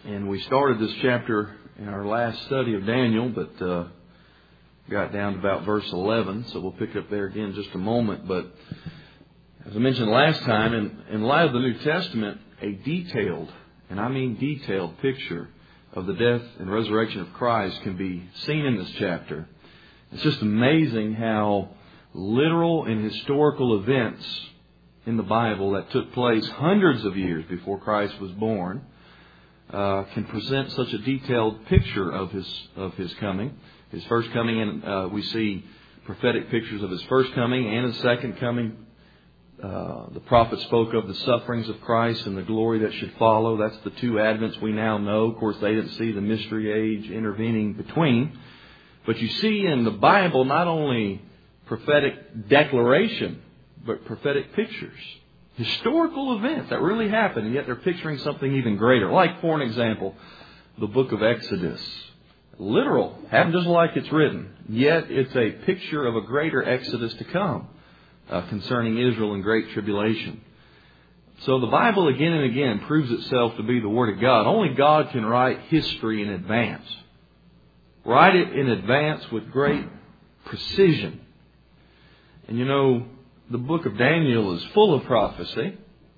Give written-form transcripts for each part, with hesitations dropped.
And we started this chapter in our last study of Daniel, but got down to about verse 11, so we'll pick up there again in just a moment. But as I mentioned last time, in light of the New Testament, a detailed, and I mean detailed, picture of the death and resurrection of Christ can be seen in this chapter. It's just amazing how literal and historical events in the Bible that took place hundreds of years before Christ was born can present such a detailed picture of his coming, his first coming, and we see prophetic pictures of his first coming and his second coming. The prophet spoke of the sufferings of Christ and the glory that should follow. That's the two advents we now know. Of course, they didn't see the mystery age intervening between. But you see in the Bible not only prophetic declaration, but prophetic pictures. Historical events that really happened, and yet they're picturing something even greater. Like, for an example, the book of Exodus. Literal, happened just like it's written. Yet it's a picture of a greater Exodus to come concerning Israel and great tribulation. So the Bible again and again proves itself to be the Word of God. Only God can write history in advance. Write it in advance with great precision. And you know, the book of Daniel is full of prophecy.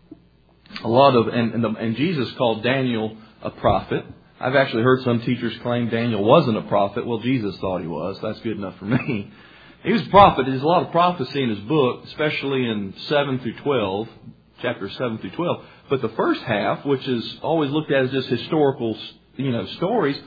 And Jesus called Daniel a prophet. I've actually heard some teachers claim Daniel wasn't a prophet. Well, Jesus thought he was. That's good enough for me. He was a prophet. There's a lot of prophecy in his book, especially in 7 through 12, chapters 7 through 12. But the first half, which is always looked at as just historical, stories,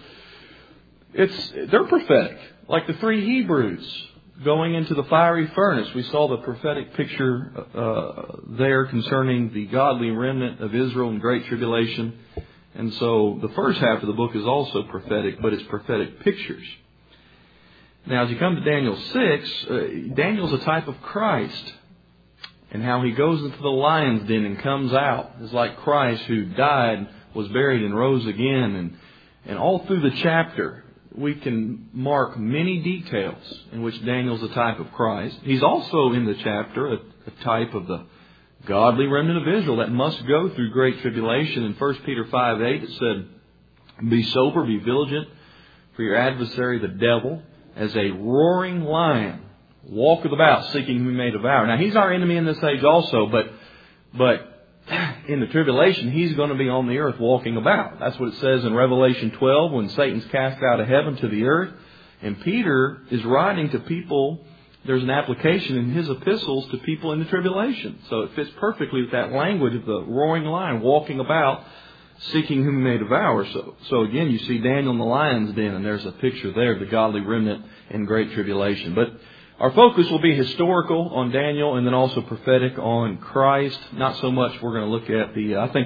they're prophetic. Like the three Hebrews going into the fiery furnace. We saw the prophetic picture there concerning the godly remnant of Israel in great tribulation. And so the first half of the book is also prophetic, but it's prophetic pictures. Now, as you come to Daniel 6, Daniel's a type of Christ. And how he goes into the lion's den and comes out is like Christ, who died, was buried, and rose again. And all through the chapter, we can mark many details in which Daniel's a type of Christ. He's also in the chapter a type of the godly remnant of Israel that must go through great tribulation. In 1 Peter 5:8 it said, "Be sober, be vigilant, for your adversary the devil, as a roaring lion, walketh about, seeking whom he may devour." Now, he's our enemy in this age also, but in the tribulation, he's going to be on the earth walking about. That's what it says in Revelation 12 when Satan's cast out of heaven to the earth. And Peter is writing to people. There's an application in his epistles to people in the tribulation. So it fits perfectly with that language of the roaring lion walking about, seeking whom he may devour. So again, you see Daniel in the lion's den, and there's a picture there of the godly remnant in great tribulation. But our focus will be historical on Daniel and then also prophetic on Christ. Not so much we're going to look at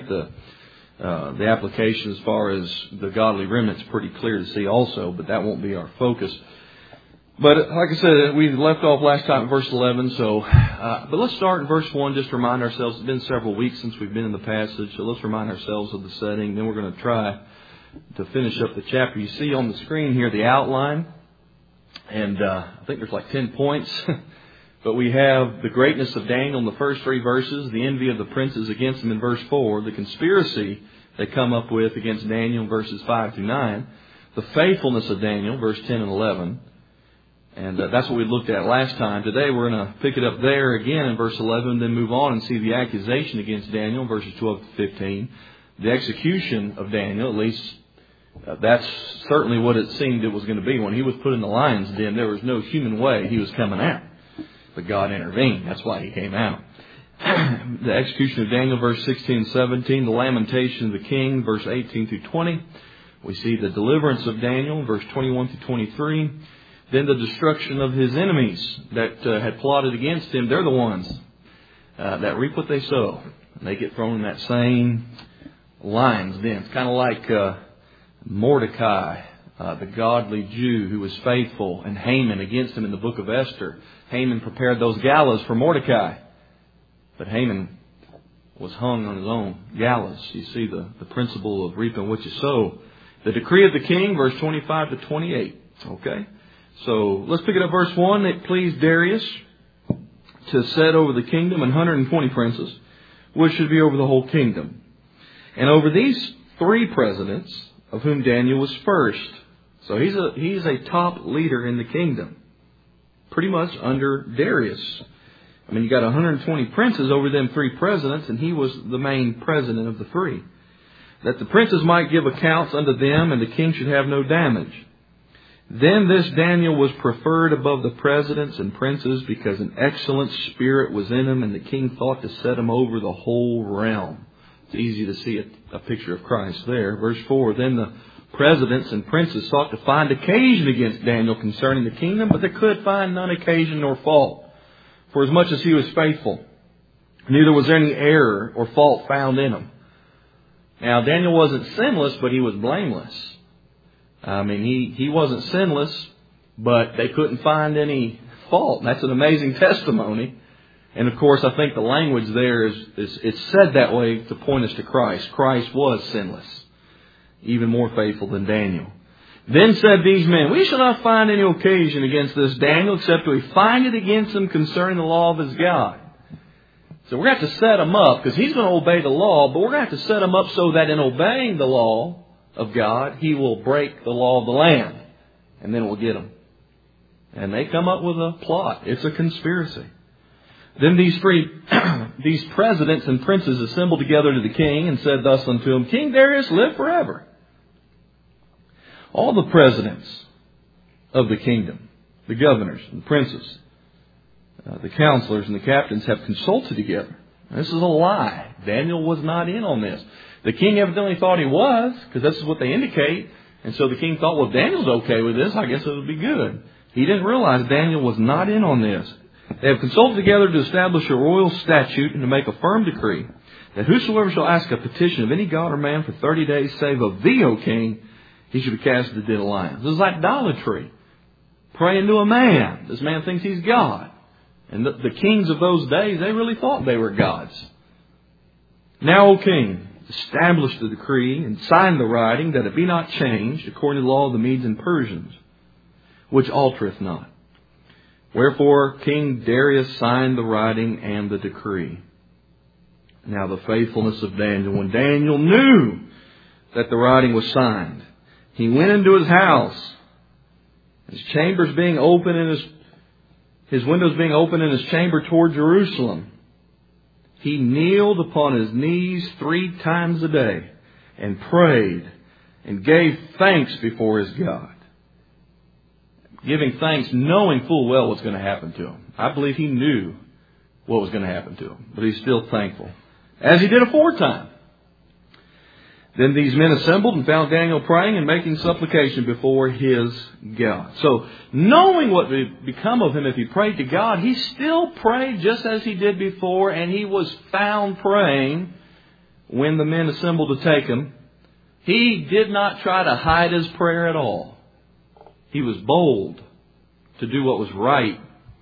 the application as far as the godly remnant is pretty clear to see also, but that won't be our focus. But like I said, we left off last time at verse 11. But let's start in verse 1 just to remind ourselves. It's been several weeks since we've been in the passage, so let's remind ourselves of the setting. Then we're going to try to finish up the chapter. You see on the screen here the outline. And I think there's like 10 points. But we have the greatness of Daniel in the first 3 verses, the envy of the princes against him in verse 4, the conspiracy they come up with against Daniel in verses 5 through 9, the faithfulness of Daniel, verse 10 and 11. And that's what we looked at last time. Today we're going to pick it up there again in verse 11, then move on and see the accusation against Daniel in verses 12 to 15. The execution of Daniel, at least that's certainly what it seemed it was going to be. When he was put in the lion's den, there was no human way he was coming out. But God intervened. That's why he came out. The execution of Daniel, verse 16 and 17. The lamentation of the king, verse 18 through 20. We see the deliverance of Daniel, verse 21 through 23. Then the destruction of his enemies that had plotted against him. They're the ones that reap what they sow. And they get thrown in that same lion's den. It's kind of like Mordecai, the godly Jew who was faithful, and Haman against him in the book of Esther. Haman prepared those gallows for Mordecai. But Haman was hung on his own gallows. You see the principle of reaping what you sow. The decree of the king, verse 25 to 28. Okay? So let's pick it up verse 1. It pleased Darius to set over the kingdom 120 princes, which should be over the whole kingdom. And over these 3 presidents, of whom Daniel was first. So he's a top leader in the kingdom, pretty much under Darius. I mean, you got 120 princes over them 3 presidents, and he was the main president of the 3. That the princes might give accounts unto them, and the king should have no damage. Then this Daniel was preferred above the presidents and princes, because an excellent spirit was in him, and the king thought to set him over the whole realm. It's easy to see a picture of Christ there. Verse 4, then the presidents and princes sought to find occasion against Daniel concerning the kingdom, but they could find none occasion nor fault, for as much as he was faithful, neither was there any error or fault found in him. Now, Daniel wasn't sinless, but he was blameless. I mean, he wasn't sinless, but they couldn't find any fault. That's an amazing testimony. And of course, I think the language there it's said that way to point us to Christ. Christ was sinless, even more faithful than Daniel. Then said these men, we shall not find any occasion against this Daniel, except we find it against him concerning the law of his God. So we're going to have to set him up, because he's going to obey the law, but we're going to have to set him up so that in obeying the law of God, he will break the law of the land. And then we'll get him. And they come up with a plot. It's a conspiracy. Then these presidents and princes assembled together to the king and said thus unto him, King Darius, live forever. All the presidents of the kingdom, the governors and the princes, the counselors and the captains have consulted together. This is a lie. Daniel was not in on this. The king evidently thought he was, because this is what they indicate. And so the king thought, well, if Daniel's okay with this, I guess it would be good. He didn't realize Daniel was not in on this. They have consulted together to establish a royal statute and to make a firm decree that whosoever shall ask a petition of any god or man for 30 days, save of thee, O king, he should be cast into the den of lions. This is idolatry. Praying to a man. This man thinks he's God. And the kings of those days, they really thought they were gods. Now, O king, establish the decree and sign the writing, that it be not changed according to the law of the Medes and Persians, which altereth not. Wherefore King Darius signed the writing and the decree. Now the faithfulness of Daniel. When Daniel knew that the writing was signed, he went into his house, his chambers being open and his windows being open in his chamber toward Jerusalem. He kneeled upon his knees 3 times a day and prayed and gave thanks before his God. Giving thanks, knowing full well what's going to happen to him. I believe he knew what was going to happen to him, but he's still thankful, as he did aforetime. Then these men assembled and found Daniel praying and making supplication before his God. So, knowing what would become of him if he prayed to God, he still prayed just as he did before, and he was found praying when the men assembled to take him. He did not try to hide his prayer at all. He was bold to do what was right.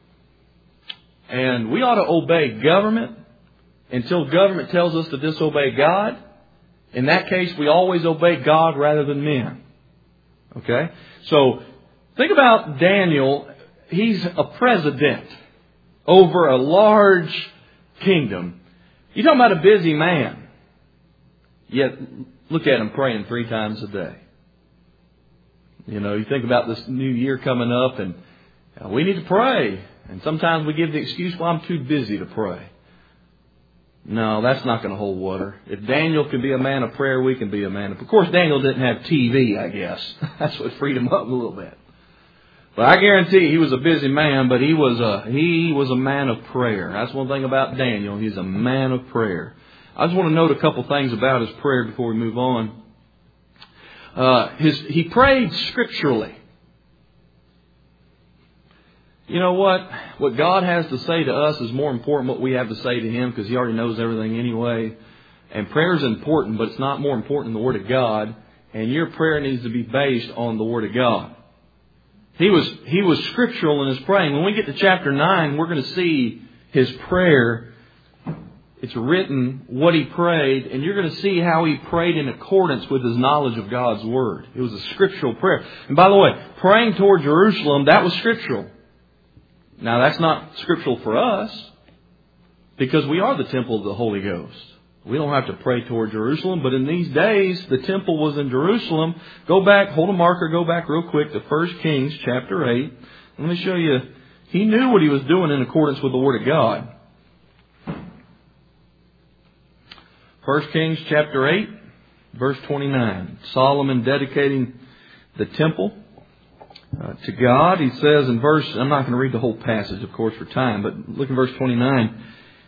And we ought to obey government until government tells us to disobey God. In that case, we always obey God rather than men. Okay? So, think about Daniel. He's a president over a large kingdom. You're talking about a busy man. Yet, look at him praying 3 times a day. You know, you think about this new year coming up, and we need to pray. And sometimes we give the excuse, well, I'm too busy to pray. No, that's not going to hold water. If Daniel can be a man of prayer, we can be a man of... Of course, Daniel didn't have TV, I guess. That's what freed him up a little bit. But I guarantee he was a busy man, but he was a man of prayer. That's one thing about Daniel. He's a man of prayer. I just want to note a couple things about his prayer before we move on. He prayed scripturally. You know what? What God has to say to us is more important than what we have to say to Him, because He already knows everything anyway. And prayer is important, but it's not more important than the Word of God. And your prayer needs to be based on the Word of God. He was scriptural in his praying. When we get to chapter 9, we're going to see his prayer. It's written what he prayed, and you're going to see how he prayed in accordance with his knowledge of God's Word. It was a scriptural prayer. And by the way, praying toward Jerusalem, that was scriptural. Now, that's not scriptural for us, because we are the temple of the Holy Ghost. We don't have to pray toward Jerusalem, but in these days, the temple was in Jerusalem. Go back, hold a marker, go back real quick to 1 Kings chapter 8. Let me show you. He knew what he was doing in accordance with the Word of God. 1 Kings chapter 8, verse 29. Solomon dedicating the temple to God. He says in verse, I'm not going to read the whole passage, of course, for time, but look at verse 29.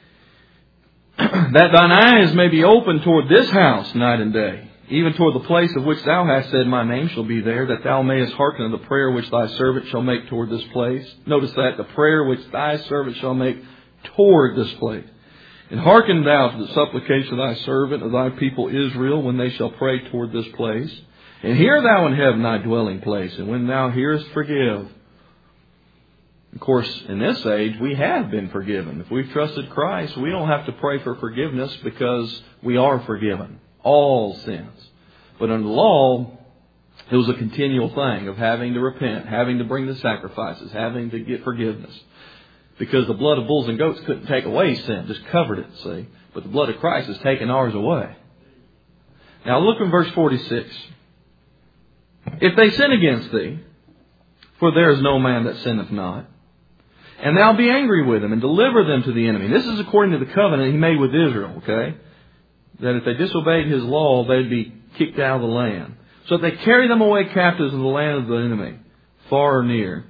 That thine eyes may be open toward this house night and day, even toward the place of which thou hast said, my name shall be there, that thou mayest hearken to the prayer which thy servant shall make toward this place. Notice that, the prayer which thy servant shall make toward this place. And hearken thou to the supplication of thy servant, of thy people Israel, when they shall pray toward this place. And hear thou in heaven thy dwelling place, and when thou hearest, forgive. Of course, in this age, we have been forgiven. If we've trusted Christ, we don't have to pray for forgiveness because we are forgiven. All sins. But under the law, it was a continual thing of having to repent, having to bring the sacrifices, having to get forgiveness. Because the blood of bulls and goats couldn't take away sin, just covered it, see. But the blood of Christ has taken ours away. Now look in verse 46. If they sin against thee, for there is no man that sinneth not, and thou be angry with them and deliver them to the enemy. This is according to the covenant he made with Israel, okay? That if they disobeyed his law, they'd be kicked out of the land. So if they carry them away captives in the land of the enemy, far or near.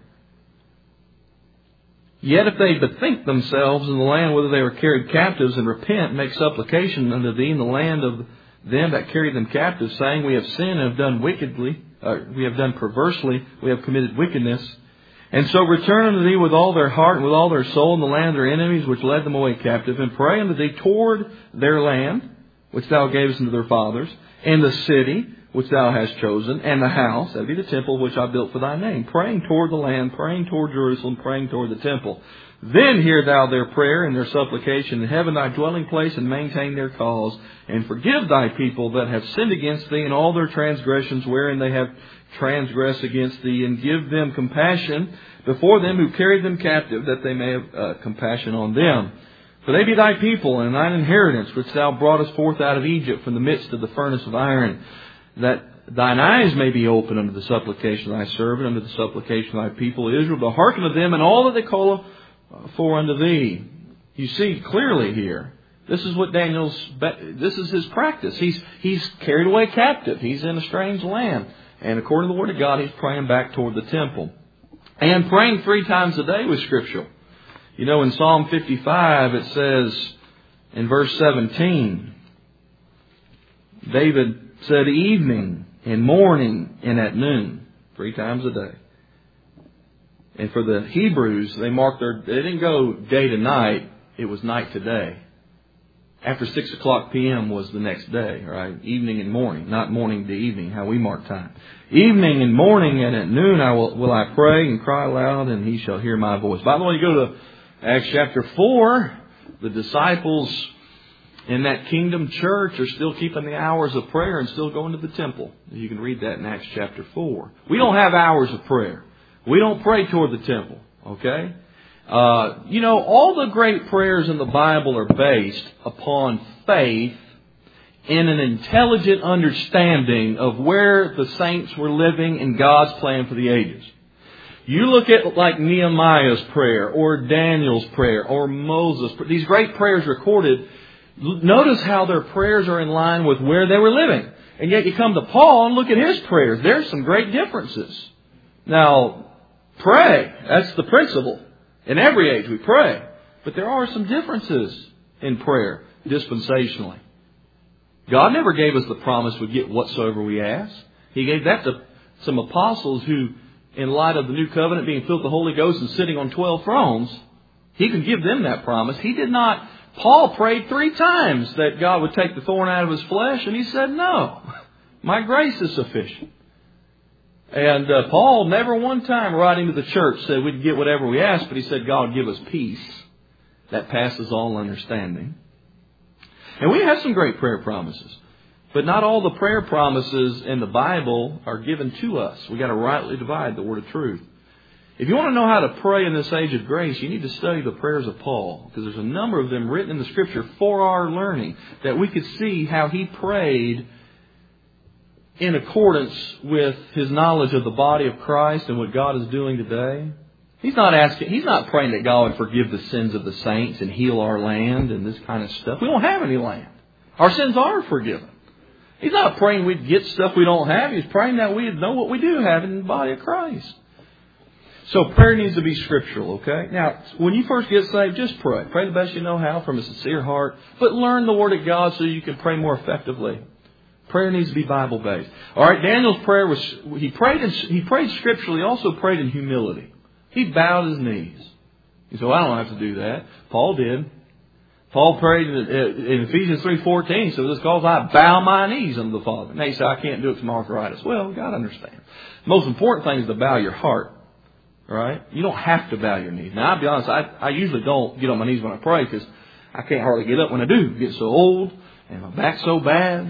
Yet if they bethink themselves in the land whither they were carried captives, and repent, make supplication unto thee in the land of them that carried them captives, saying, we have sinned and have done wickedly, we have done perversely, we have committed wickedness, and so return unto thee with all their heart and with all their soul in the land of their enemies which led them away captive, and pray unto thee toward their land, which thou gavest unto their fathers, and the city which thou hast chosen, and the house, that be the temple which I built for thy name, praying toward the land, praying toward Jerusalem, praying toward the temple. Then hear thou their prayer and their supplication in heaven thy dwelling place, and maintain their cause, and forgive thy people that have sinned against thee in all their transgressions wherein they have transgressed against thee, and give them compassion before them who carried them captive, that they may have compassion on them. For they be thy people and thine inheritance, which thou broughtest forth out of Egypt from the midst of the furnace of iron, that thine eyes may be open unto the supplication of thy servant, unto the supplication of thy people Israel, to hearken to them and all that they call for unto thee. You see clearly here, this is what this is his practice. He's carried away captive. He's in a strange land. And according to the Word of God, he's praying back toward the temple. And praying 3 times a day was scriptural. You know, in Psalm 55, it says in verse 17, David said evening and morning and at noon, 3 times a day. And for the Hebrews, they didn't go day to night, it was night to day. After 6 o'clock p.m. was the next day, right? Evening and morning, not morning to evening, how we mark time. Evening and morning and at noon will I pray and cry aloud, and he shall hear my voice. By the way, you go to Acts chapter 4, the disciples in that kingdom church are still keeping the hours of prayer and still going to the temple. You can read that in Acts chapter 4. We don't have hours of prayer. We don't pray toward the temple, okay? All the great prayers in the Bible are based upon faith in an intelligent understanding of where the saints were living in God's plan for the ages. You look at like Nehemiah's prayer or Daniel's prayer or Moses' prayer, these great prayers recorded. Notice how their prayers are in line with where they were living. And yet you come to Paul and look at his prayers. There's some great differences. Now, pray. That's the principle. In every age we pray. But there are some differences in prayer, dispensationally. God never gave us the promise we'd get whatsoever we ask. He gave that to some apostles who, in light of the new covenant being filled with the Holy Ghost and sitting on 12 thrones, He could give them that promise. He did not. Paul prayed 3 times that God would take the thorn out of his flesh, and he said, no, my grace is sufficient. And Paul never one time writing to the church said we'd get whatever we asked, but he said God would give us peace that passes all understanding. And we have some great prayer promises. But not all the prayer promises in the Bible are given to us. We've got to rightly divide the word of truth. If you want to know how to pray in this age of grace, you need to study the prayers of Paul, because there's a number of them written in the Scripture for our learning, that we could see how he prayed in accordance with his knowledge of the body of Christ and what God is doing today. He's not praying that God would forgive the sins of the saints and heal our land and this kind of stuff. We don't have any land. Our sins are forgiven. He's not praying we'd get stuff we don't have. He's praying that we'd know what we do have in the body of Christ. So prayer needs to be scriptural, okay? Now, when you first get saved, just pray. Pray the best you know how from a sincere heart. But learn the Word of God so you can pray more effectively. Prayer needs to be Bible-based. All right, Daniel's prayer was, he prayed scripturally. He also prayed in humility. He bowed his knees. He said, well, I don't have to do that. Paul did. Paul prayed in Ephesians 3:14, so this calls I bow my knees unto the Father. Now you say, I can't do it because my arthritis. Well, God understands. The most important thing is to bow your heart. Right? You don't have to bow your knees. Now, I'll be honest, I usually don't get on my knees when I pray because I can't hardly get up when I do. I get so old and my back's so bad.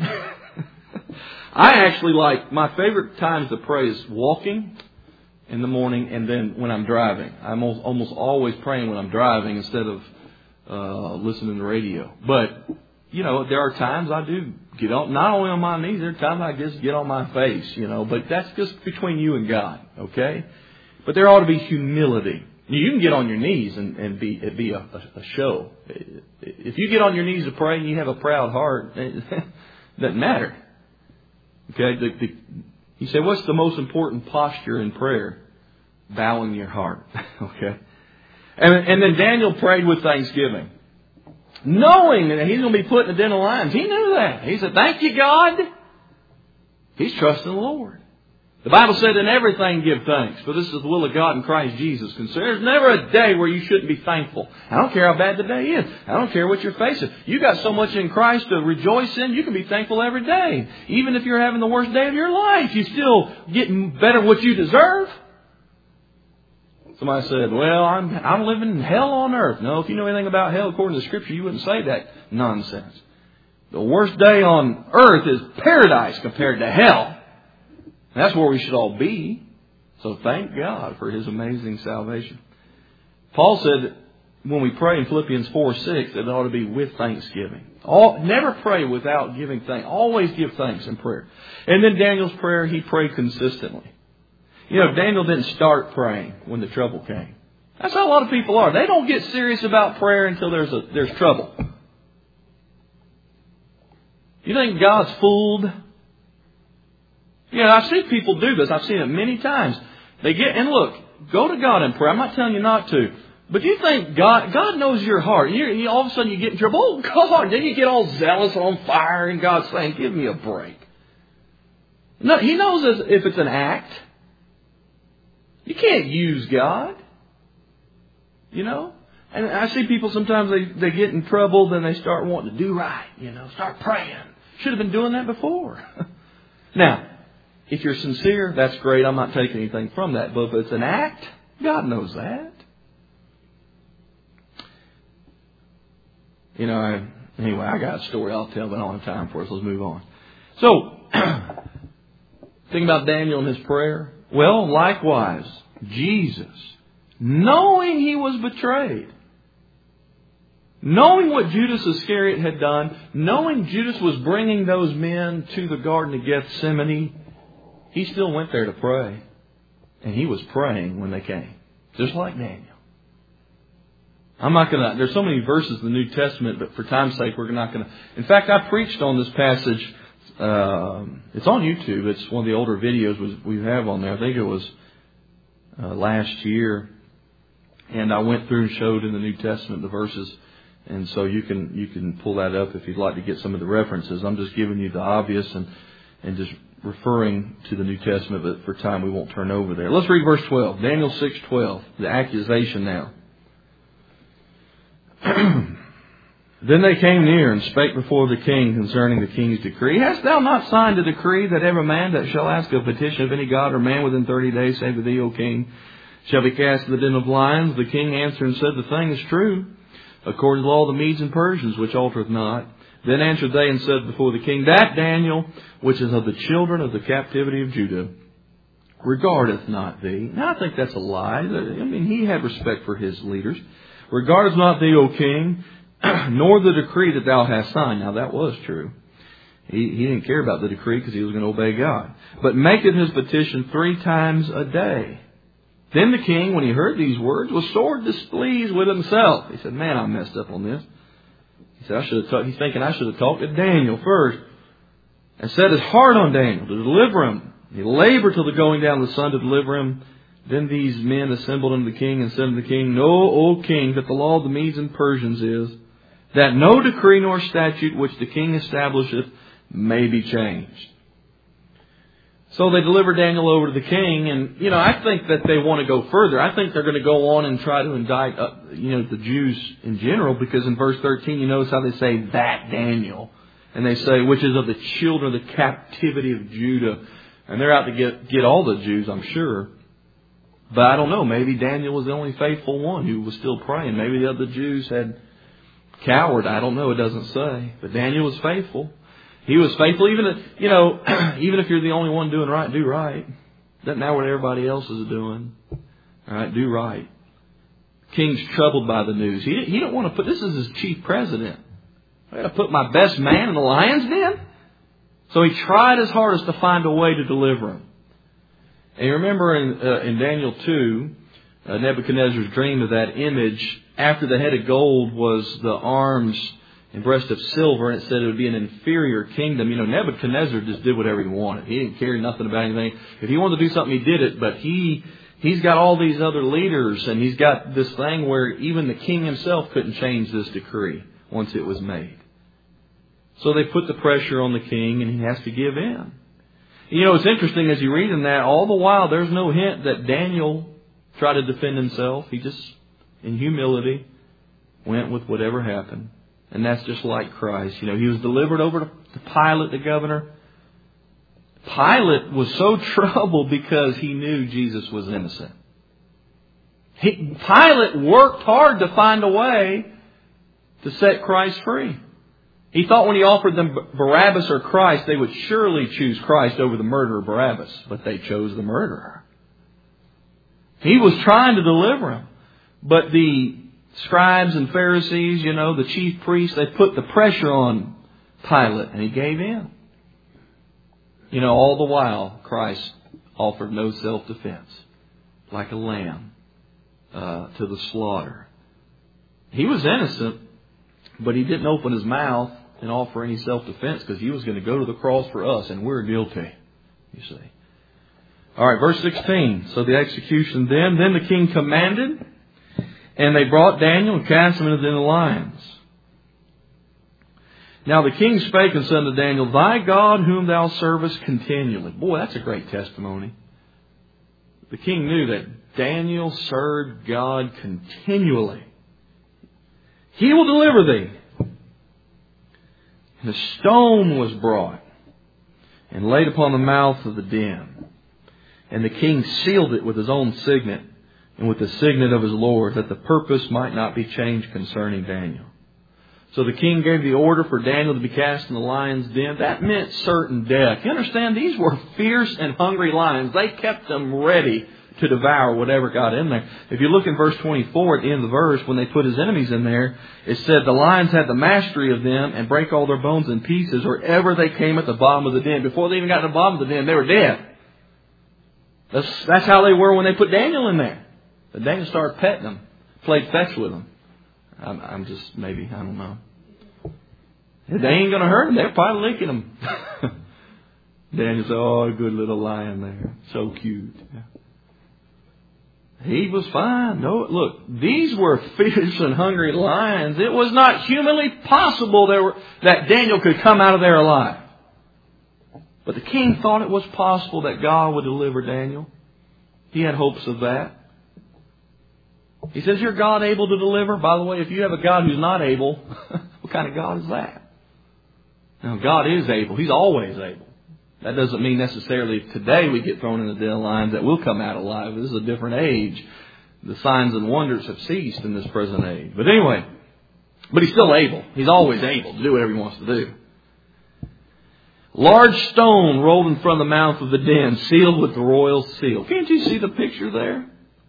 I actually my favorite times to pray is walking in the morning and then when I'm driving. I'm almost always praying when I'm driving instead of listening to the radio. But, there are times I do get on, not only on my knees, there are times I just get on my face, but that's just between you and God, okay? But there ought to be humility. You can get on your knees and be a show. If you get on your knees to pray and you have a proud heart, it doesn't matter. Okay? He said, what's the most important posture in prayer? Bowing your heart. Okay? And then Daniel prayed with thanksgiving. Knowing that he's going to be put in the den of lions. He knew that. He said, thank you, God. He's trusting the Lord. The Bible said, in everything give thanks, for this is the will of God in Christ Jesus. There's never a day where you shouldn't be thankful. I don't care how bad the day is. I don't care what you're facing. You got so much in Christ to rejoice in, you can be thankful every day. Even if you're having the worst day of your life, you still getting better what you deserve. Somebody said, well, I'm living in hell on earth. No, if you know anything about hell according to Scripture, you wouldn't say that nonsense. The worst day on earth is paradise compared to hell. That's where we should all be. So thank God for His amazing salvation. Paul said when we pray in Philippians 4:6, it ought to be with thanksgiving. Never pray without giving thanks. Always give thanks in prayer. And then Daniel's prayer, he prayed consistently. Daniel didn't start praying when the trouble came. That's how a lot of people are. They don't get serious about prayer until there's trouble. You think God's fooled? I've seen people do this. I've seen it many times. And look, go to God in prayer. I'm not telling you not to. But you think God knows your heart. All of a sudden you get in trouble. Oh, God. Then you get all zealous and on fire. And God's saying, give me a break. No, He knows if it's an act. You can't use God. And I see people sometimes they get in trouble. Then they start wanting to do right. Start praying. Should have been doing that before. Now, if you're sincere, that's great. I'm not taking anything from that. But if it's an act, God knows that. Anyway, I got a story I'll tell, but I don't have time for it, so let's move on. So, think about Daniel and his prayer. Well, likewise, Jesus, knowing He was betrayed, knowing what Judas Iscariot had done, knowing Judas was bringing those men to the Garden of Gethsemane, He still went there to pray. And He was praying when they came. Just like Daniel. There's so many verses in the New Testament, but for time's sake, we're not going to. In fact, I preached on this passage. It's on YouTube. It's one of the older videos we have on there. I think it was last year. And I went through and showed in the New Testament the verses. And so you can pull that up if you'd like to get some of the references. I'm just giving you the obvious and just referring to the New Testament, but for time we won't turn over there. Let's read verse 12. Daniel 6:12. The accusation now. Then they came near and spake before the king concerning the king's decree. Hast thou not signed a decree that every man that shall ask a petition of any god or man within 30 days, save to thee, O king, shall be cast in the den of lions? The king answered and said, the thing is true, according to all the Medes and Persians, which altereth not. Then answered they and said before the king, that Daniel, which is of the children of the captivity of Judah, regardeth not thee. Now I think that's a lie. I mean, he had respect for his leaders. Regardeth not thee, O king, nor the decree that thou hast signed. Now that was true. He didn't care about the decree because he was going to obey God. But maketh his petition 3 times a day. Then the king, when he heard these words, was sore displeased with himself. He said, man, I messed up on this. He said, he's thinking I should have talked to Daniel first. And set his heart on Daniel to deliver him. He labored till the going down of the sun to deliver him. Then these men assembled unto the king and said unto the king, Know, O king, that the law of the Medes and Persians is, that no decree nor statute which the king establisheth may be changed. So they delivered Daniel over to the king, and, I think that they want to go further. I think they're going to go on and try to indict, the Jews in general, because in verse 13, you notice how they say, that Daniel. And they say, which is of the children of the captivity of Judah. And they're out to get all the Jews, I'm sure. But I don't know, maybe Daniel was the only faithful one who was still praying. Maybe the other Jews had cowered. I don't know, it doesn't say. But Daniel was faithful. He was faithful, even if you're the only one doing right, do right. Doesn't matter what everybody else is doing. All right, do right. King's troubled by the news. He didn't want to put, this is his chief president. I got to put my best man in the lion's den? So he tried his hardest to find a way to deliver him. And you remember in Daniel 2, Nebuchadnezzar's dream of that image, after the head of gold was the arms and breast of silver, and it said it would be an inferior kingdom. Nebuchadnezzar just did whatever he wanted. He didn't care nothing about anything. If he wanted to do something, he did it. But he's got all these other leaders, and he's got this thing where even the king himself couldn't change this decree once it was made. So they put the pressure on the king, and he has to give in. It's interesting as you read in that, all the while there's no hint that Daniel tried to defend himself. He just, in humility, went with whatever happened. And that's just like Christ. He was delivered over to Pilate, the governor. Pilate was so troubled because he knew Jesus was innocent. Pilate worked hard to find a way to set Christ free. He thought when he offered them Barabbas or Christ, they would surely choose Christ over the murderer Barabbas. But they chose the murderer. He was trying to deliver him. But the scribes and Pharisees, the chief priests, they put the pressure on Pilate, and he gave in. All the while, Christ offered no self-defense, like a lamb to the slaughter. He was innocent, but he didn't open his mouth and offer any self-defense because he was going to go to the cross for us, and we're guilty, you see. All right, verse 16. So the execution then the king commanded, and they brought Daniel and cast him into the lions. Now the king spake and said unto Daniel, Thy God whom thou servest continually. Boy, that's a great testimony. The king knew that Daniel served God continually. He will deliver thee. And a stone was brought and laid upon the mouth of the den. And the king sealed it with his own signet and with the signet of his Lord, that the purpose might not be changed concerning Daniel. So the king gave the order for Daniel to be cast in the lion's den. That meant certain death. You understand, these were fierce and hungry lions. They kept them ready to devour whatever got in there. If you look in verse 24 at the end of the verse, when they put his enemies in there, it said the lions had the mastery of them and break all their bones in pieces wherever they came at the bottom of the den. Before they even got to the bottom of the den, they were dead. That's how they were when they put Daniel in there. But Daniel started petting them, played fetch with them. I'm just, I don't know. They ain't going to hurt him. They're probably licking him. Daniel said, oh, a good little lion there. So cute. He was fine. No, look, these were fierce and hungry lions. It was not humanly possible that Daniel could come out of there alive. But the king thought it was possible that God would deliver Daniel. He had hopes of that. He says, "Your God able to deliver?" By the way, if you have a God who's not able, what kind of God is that? Now, God is able. He's always able. That doesn't mean necessarily today we get thrown in the den of lions that we'll come out alive. This is a different age. The signs and wonders have ceased in this present age. But anyway, but He's still able. He's always able to do whatever He wants to do. Large stone rolled in front of the mouth of the den, sealed with the royal seal. Can't you see the picture there?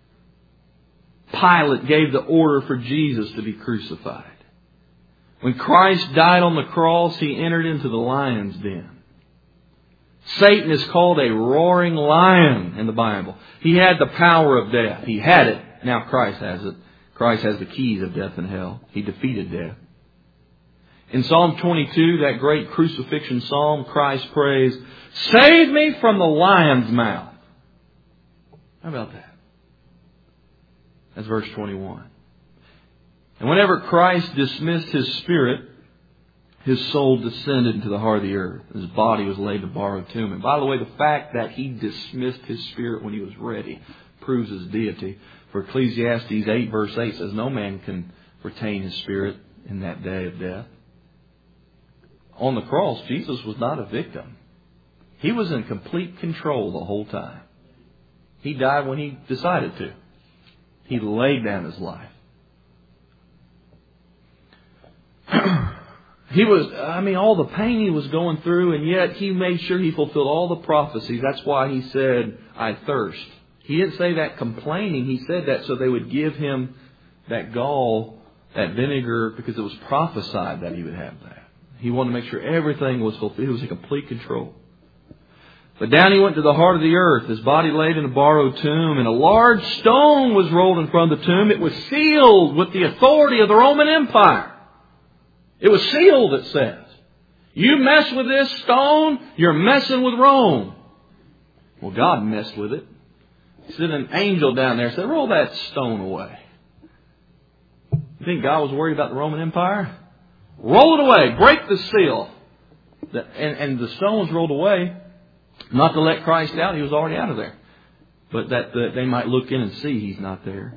Pilate gave the order for Jesus to be crucified. When Christ died on the cross, He entered into the lion's den. Satan is called a roaring lion in the Bible. He had the power of death. He had it. Now Christ has it. Christ has the keys of death and hell. He defeated death. In Psalm 22, that great crucifixion psalm, Christ prays, "Save me from the lion's mouth." How about that? That's verse 21. And whenever Christ dismissed His spirit, His soul descended into the heart of the earth. His body was laid in a borrowed tomb. And by the way, the fact that He dismissed His spirit when He was ready proves His deity. For Ecclesiastes 8 verse 8 says, no man can retain his spirit in that day of death. On the cross, Jesus was not a victim. He was in complete control the whole time. He died when He decided to. He laid down His life. All the pain He was going through, and yet He made sure He fulfilled all the prophecies. That's why He said, "I thirst." He didn't say that complaining. He said that so they would give Him that gall, that vinegar, because it was prophesied that He would have that. He wanted to make sure everything was fulfilled. He was in complete control. But down He went to the heart of the earth, His body laid in a borrowed tomb, and a large stone was rolled in front of the tomb. It was sealed with the authority of the Roman Empire. It was sealed, it says. You mess with this stone, you're messing with Rome. Well, God messed with it. He sent an angel down there and said, "Roll that stone away." You think God was worried about the Roman Empire? Roll it away. Break the seal. And the stone was rolled away, not to let Christ out. He was already out of there. But that they might look in and see He's not there.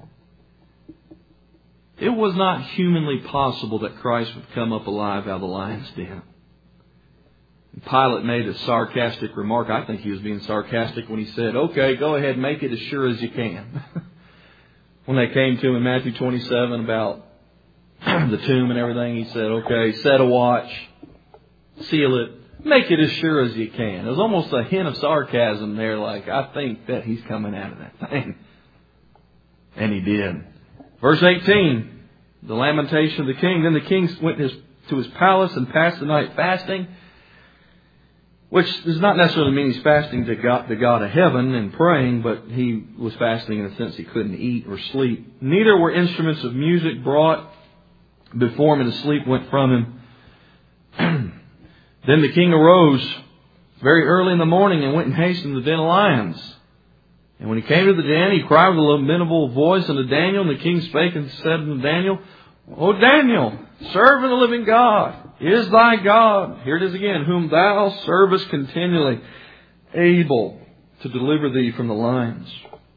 It was not humanly possible that Christ would come up alive out of the lion's den. Pilate made a sarcastic remark. I think he was being sarcastic when he said, "Okay, go ahead, make it as sure as you can." When they came to him in Matthew 27 about the tomb and everything, he said, "Okay, set a watch, seal it, make it as sure as you can." There was almost a hint of sarcasm there, like, I think that He's coming out of that thing. And He did. Verse 18, the lamentation of the king. Then the king went to his palace and passed the night fasting, which does not necessarily mean he's fasting to God, the God of heaven and praying, but he was fasting in the sense he couldn't eat or sleep. Neither were instruments of music brought before him, and the sleep went from him. Then the king arose very early in the morning and went and hastened to the den of lions. And when he came to the den, he cried with a lamentable voice unto Daniel. And the king spake and said unto Daniel, "O Daniel, servant of the living God, is thy God," here it is again, "whom thou servest continually, able to deliver thee from the lions?"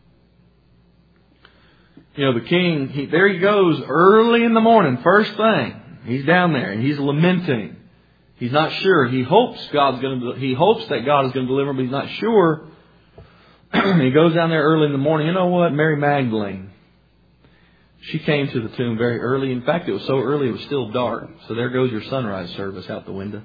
You know, the king, there he goes early in the morning, first thing. He's down there and he's lamenting. He's not sure. He hopes that God is going to deliver him, but he's not sure. He goes down there early in the morning. You know what? Mary Magdalene, she came to the tomb very early. In fact, it was so early it was still dark. So there goes your sunrise service out the window.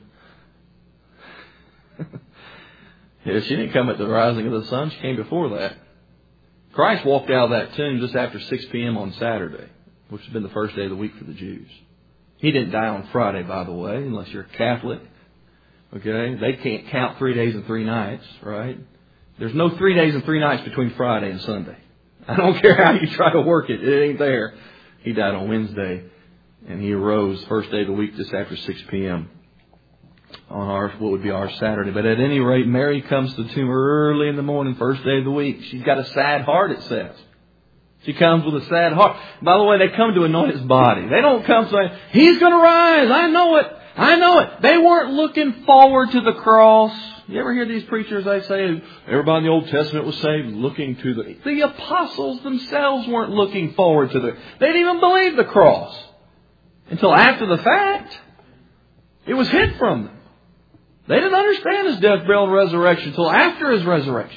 Yeah, she didn't come at the rising of the sun. She came before that. Christ walked out of that tomb just after 6 p.m. on Saturday, which has been the first day of the week for the Jews. He didn't die on Friday, by the way, unless you're a Catholic. Okay? They can't count 3 days and 3 nights, right? There's no 3 days and 3 nights between Friday and Sunday. I don't care how you try to work it. It ain't there. He died on Wednesday, and He arose first day of the week just after 6 p.m. on what would be our Saturday. But at any rate, Mary comes to the tomb early in the morning, first day of the week. She's got a sad heart, it says. She comes with a sad heart. By the way, they come to anoint His body. They don't come saying, "He's going to rise. I know it. I know it." They weren't looking forward to the cross. You ever hear these preachers, they say, everybody in the Old Testament was saved looking to the apostles themselves weren't looking forward to they didn't even believe the cross until after the fact. It was hid from them. They didn't understand His death, burial, and resurrection until after His resurrection.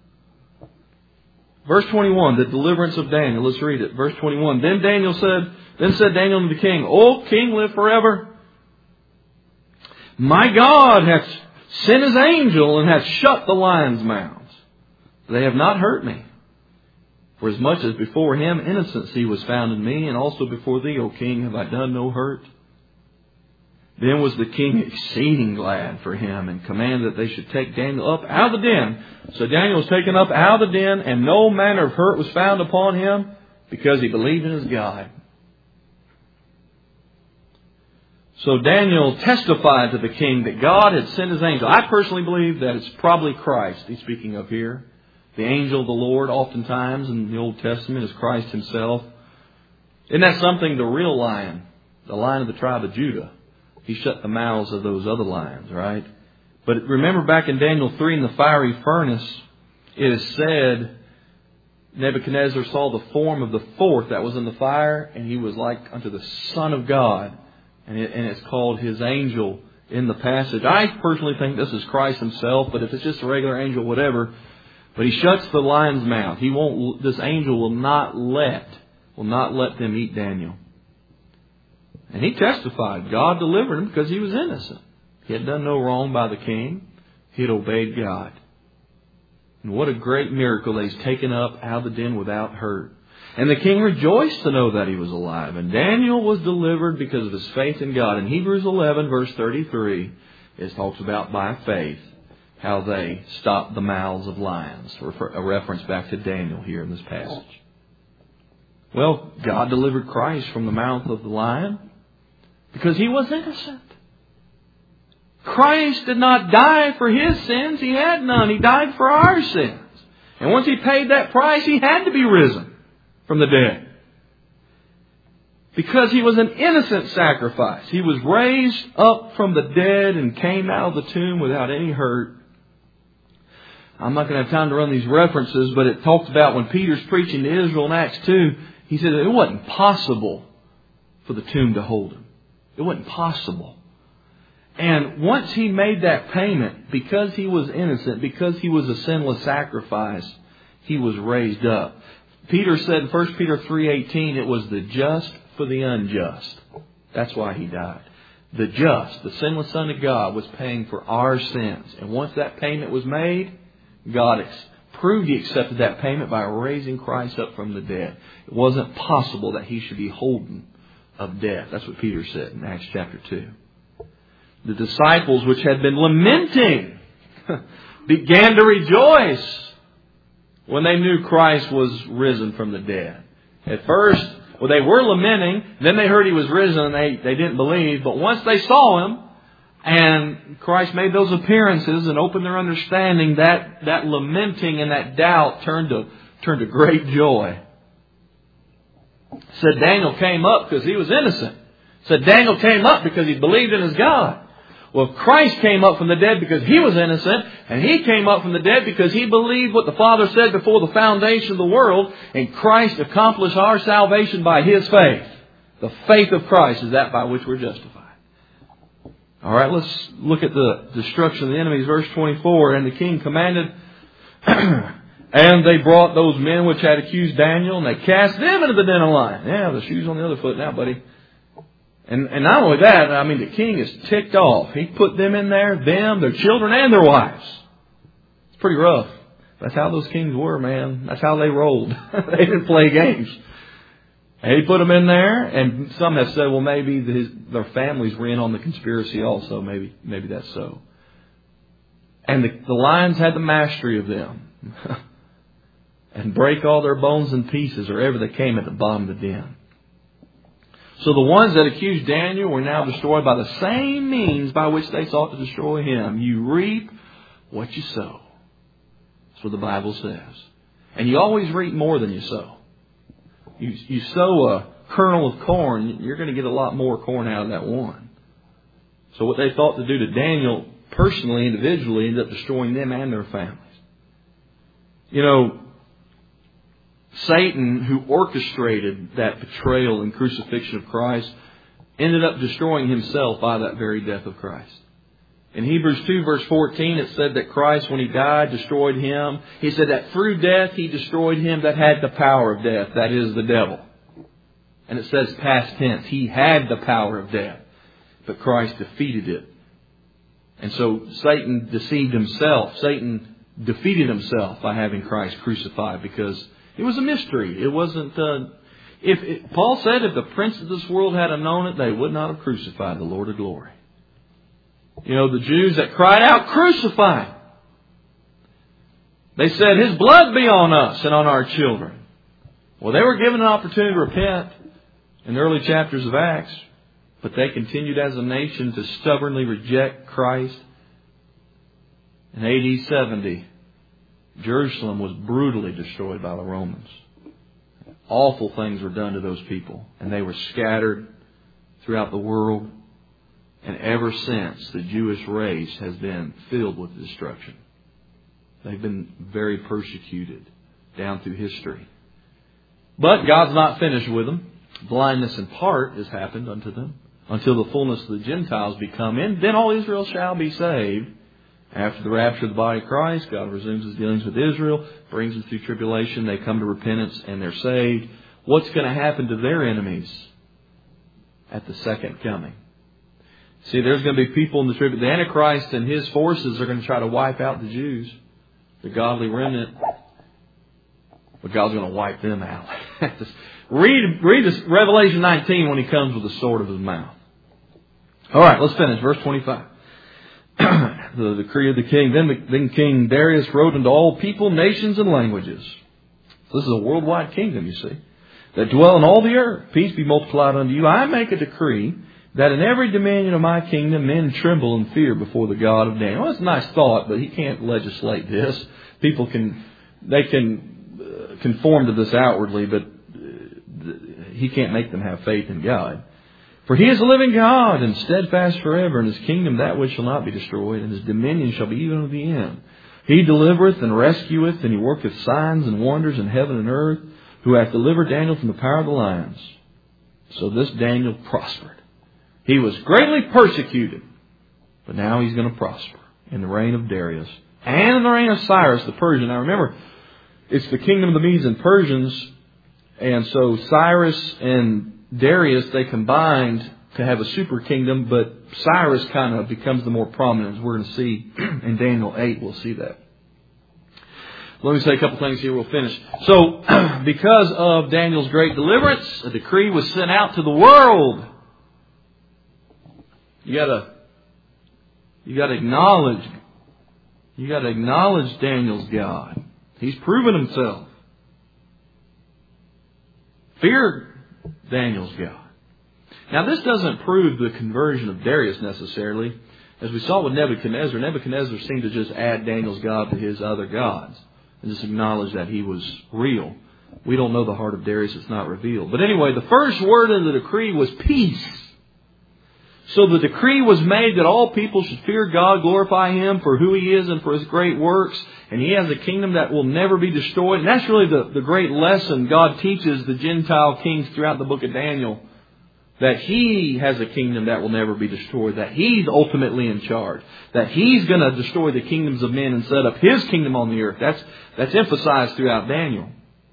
Verse 21, the deliverance of Daniel. Let's read it. Verse 21. Then said Daniel to the king, "O king, live forever. My God hath sent His angel and hath shut the lions' mouths. They have not hurt me. For as much as before Him innocency was found in me, and also before Thee, O King, have I done no hurt. Then was the king exceeding glad for him, and commanded that they should take Daniel up out of the den. So Daniel was taken up out of the den, and no manner of hurt was found upon him, because he believed in his God. So Daniel testified to the king that God had sent His angel. I personally believe that it's probably Christ he's speaking of here. The angel of the Lord, oftentimes in the Old Testament, is Christ Himself. Isn't that something? The real lion, the lion of the tribe of Judah, He shut the mouths of those other lions, right? But remember back in Daniel 3 in the fiery furnace, it is said Nebuchadnezzar saw the form of the fourth that was in the fire, and he was like unto the Son of God. And it's called His angel in the passage. I personally think this is Christ Himself, but if it's just a regular angel, whatever. But He shuts the lion's mouth. This angel will not let them eat Daniel. And he testified God delivered him because he was innocent. He had done no wrong by the king. He had obeyed God. And what a great miracle that he's taken up out of the den without hurt. And the king rejoiced to know that he was alive. And Daniel was delivered because of his faith in God. In Hebrews 11, verse 33, it talks about by faith how they stopped the mouths of lions. A reference back to Daniel here in this passage. Well, God delivered Christ from the mouth of the lion because He was innocent. Christ did not die for His sins. He had none. He died for our sins. And once He paid that price, He had to be risen from the dead. Because He was an innocent sacrifice. He was raised up from the dead and came out of the tomb without any hurt. I'm not going to have time to run these references, but it talks about when Peter's preaching to Israel in Acts 2, he said it wasn't possible for the tomb to hold Him. It wasn't possible. And once He made that payment, because He was innocent, because He was a sinless sacrifice, He was raised up. Peter said in 1 Peter 3:18, it was the just for the unjust. That's why He died. The just, the sinless Son of God, was paying for our sins. And once that payment was made, God proved He accepted that payment by raising Christ up from the dead. It wasn't possible that He should be holden of death. That's what Peter said in Acts chapter 2. The disciples, which had been lamenting, began to rejoice when they knew Christ was risen from the dead. At first, they were lamenting. Then they heard He was risen and they didn't believe. But once they saw Him and Christ made those appearances and opened their understanding, that lamenting and that doubt turned to great joy. Said Daniel came up because he was innocent. Said Daniel came up because he believed in his God. Well, Christ came up from the dead because He was innocent, and He came up from the dead because He believed what the Father said before the foundation of the world, and Christ accomplished our salvation by His faith. The faith of Christ is that by which we're justified. All right, let's look at the destruction of the enemies. Verse 24, and the king commanded, and they brought those men which had accused Daniel, and they cast them into the den of lions. Yeah, the shoe's on the other foot now, buddy. And not only that, I mean, the king is ticked off. He put them in there, them, their children, and their wives. It's pretty rough. That's how those kings were, man. That's how they rolled. They didn't play games. And he put them in there, and some have said, well, maybe their families were in on the conspiracy also. Maybe that's so. And the lions had the mastery of them. And break all their bones in pieces wherever they came at the bottom of the den. So the ones that accused Daniel were now destroyed by the same means by which they sought to destroy him. You reap what you sow. That's what the Bible says. And you always reap more than you sow. You sow a kernel of corn, you're going to get a lot more corn out of that one. So what they thought to do to Daniel personally, individually, ended up destroying them and their families. You know, Satan, who orchestrated that betrayal and crucifixion of Christ, ended up destroying himself by that very death of Christ. In Hebrews 2 verse 14, it said that Christ, when He died, destroyed him. He said that through death He destroyed him that had the power of death, that is, the devil. And it says past tense, he had the power of death, but Christ defeated it. And so Satan deceived himself. Satan defeated himself by having Christ crucified because it was a mystery. It wasn't... Paul said if the prince of this world had known it, they would not have crucified the Lord of glory. You know, the Jews that cried out, "Crucify him!" They said, "His blood be on us and on our children." Well, they were given an opportunity to repent in the early chapters of Acts, but they continued as a nation to stubbornly reject Christ. In AD 70, Jerusalem was brutally destroyed by the Romans. Awful things were done to those people, and they were scattered throughout the world. And ever since, the Jewish race has been filled with destruction. They've been very persecuted down through history. But God's not finished with them. Blindness in part has happened unto them until the fullness of the Gentiles be come in. Then all Israel shall be saved. After the rapture of the body of Christ, God resumes His dealings with Israel, brings them through tribulation. They come to repentance and they're saved. What's going to happen to their enemies at the second coming? See, there's going to be people in the tribulation. The Antichrist and his forces are going to try to wipe out the Jews, the godly remnant. But God's going to wipe them out. Read this Revelation 19 when He comes with the sword of His mouth. All right, let's finish. Verse 25. The decree of the king. Then King Darius wrote unto all people, nations, and languages. So this is a worldwide kingdom, you see, that dwell in all the earth. Peace be multiplied unto you. I make a decree that in every dominion of my kingdom men tremble and fear before the God of Daniel. Well, that's a nice thought, but he can't legislate this. People can conform to this outwardly, but he can't make them have faith in God. For He is a living God and steadfast forever, and His kingdom that which shall not be destroyed, and His dominion shall be even unto the end. He delivereth and rescueth, and He worketh signs and wonders in heaven and earth, who hath delivered Daniel from the power of the lions. So this Daniel prospered. He was greatly persecuted, but now he's going to prosper in the reign of Darius and in the reign of Cyrus the Persian. Now remember, it's the kingdom of the Medes and Persians, and so Cyrus and Darius, they combined to have a super kingdom, but Cyrus kind of becomes the more prominent, as we're going to see in Daniel 8. We'll see that. Let me say a couple things here. We'll finish. So, because of Daniel's great deliverance, a decree was sent out to the world. You got to acknowledge Daniel's God. He's proven Himself. Fear Daniel's God. Now, this doesn't prove the conversion of Darius necessarily. As we saw with Nebuchadnezzar, Nebuchadnezzar seemed to just add Daniel's God to his other gods and just acknowledge that he was real. We don't know the heart of Darius. It's not revealed. But anyway, the first word in the decree was peace. So the decree was made that all people should fear God, glorify Him for who He is and for His great works. And He has a kingdom that will never be destroyed. And that's really the great lesson God teaches the Gentile kings throughout the book of Daniel. That He has a kingdom that will never be destroyed. That He's ultimately in charge. That He's going to destroy the kingdoms of men and set up His kingdom on the earth. That's emphasized throughout Daniel.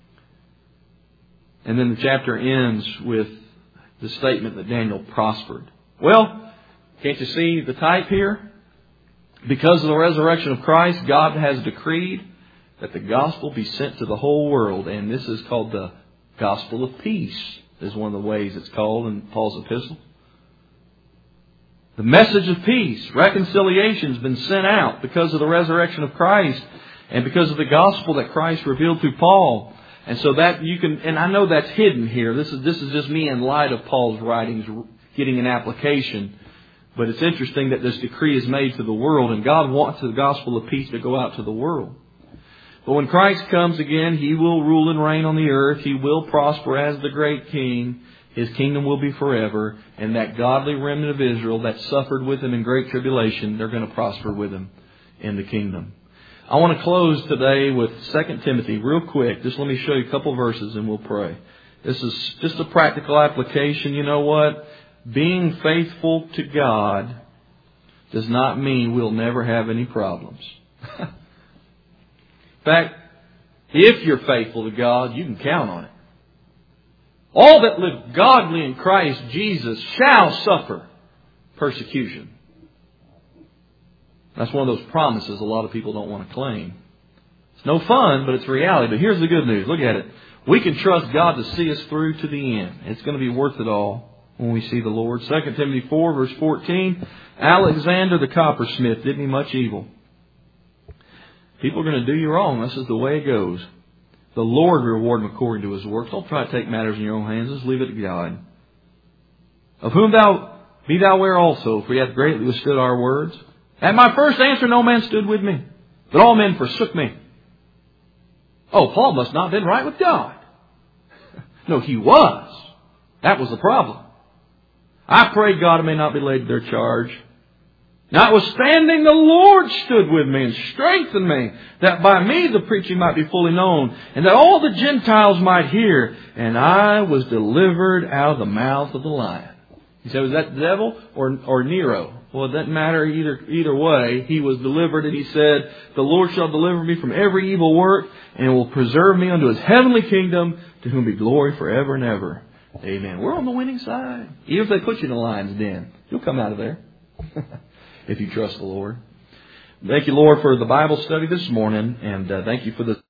And then the chapter ends with the statement that Daniel prospered. Well, can't you see the type here? Because of the resurrection of Christ, God has decreed that the gospel be sent to the whole world. And this is called the gospel of peace, is one of the ways it's called in Paul's epistle. The message of peace, reconciliation has been sent out because of the resurrection of Christ and because of the gospel that Christ revealed through Paul. And so that you can, and I know that's hidden here. This is just me in light of Paul's writings getting an application. But it's interesting that this decree is made to the world, and God wants the gospel of peace to go out to the world. But when Christ comes again, He will rule and reign on the earth. He will prosper as the great King. His kingdom will be forever. And that godly remnant of Israel that suffered with Him in great tribulation, they're going to prosper with Him in the kingdom. I want to close today with 2 Timothy real quick. Just let me show you a couple verses and we'll pray. This is just a practical application. You know what? Being faithful to God does not mean we'll never have any problems. In fact, if you're faithful to God, you can count on it. All that live godly in Christ Jesus shall suffer persecution. That's one of those promises a lot of people don't want to claim. It's no fun, but it's reality. But here's the good news. Look at it. We can trust God to see us through to the end. It's going to be worth it all when we see the Lord. 2 Timothy 4, verse 14. Alexander the coppersmith did me much evil. People are going to do you wrong. This is the way it goes. The Lord reward him according to his works. Don't try to take matters in your own hands. Just leave it to God. Of whom be thou aware also, for he hath greatly withstood our words. At my first answer no man stood with me, but all men forsook me. Oh, Paul must not have been right with God. No, he was. That was the problem. I pray God may not be laid to their charge. Notwithstanding, the Lord stood with me and strengthened me, that by me the preaching might be fully known, and that all the Gentiles might hear. And I was delivered out of the mouth of the lion. He said, was that the devil or Nero? Well, it doesn't matter either way. He was delivered, and he said, the Lord shall deliver me from every evil work, and will preserve me unto his heavenly kingdom, to whom be glory forever and ever. Amen. We're on the winning side. Even if they put you in the lion's den, you'll come out of there. If you trust the Lord. Thank you, Lord, for the Bible study this morning, and thank you for the